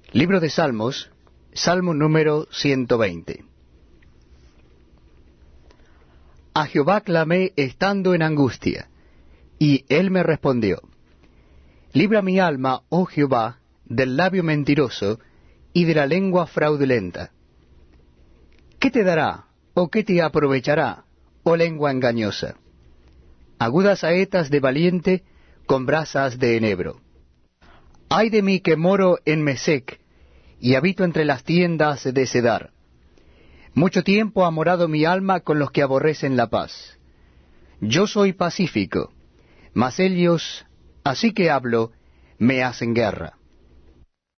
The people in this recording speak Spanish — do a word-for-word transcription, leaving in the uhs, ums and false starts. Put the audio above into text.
Libro de Salmos, Salmo número ciento veinte. A Jehová clamé estando en angustia, y él me respondió. Libra mi alma, oh Jehová, del labio mentiroso y de la lengua fraudulenta. ¿Qué te dará, o qué te aprovechará, oh lengua engañosa? Agudas saetas de valiente con brasas de enebro. Ay de mí que moro en Mesec, y habito entre las tiendas de Cedar. Mucho tiempo ha morado mi alma con los que aborrecen la paz. Yo soy pacífico, mas ellos, así que hablo, me hacen guerra.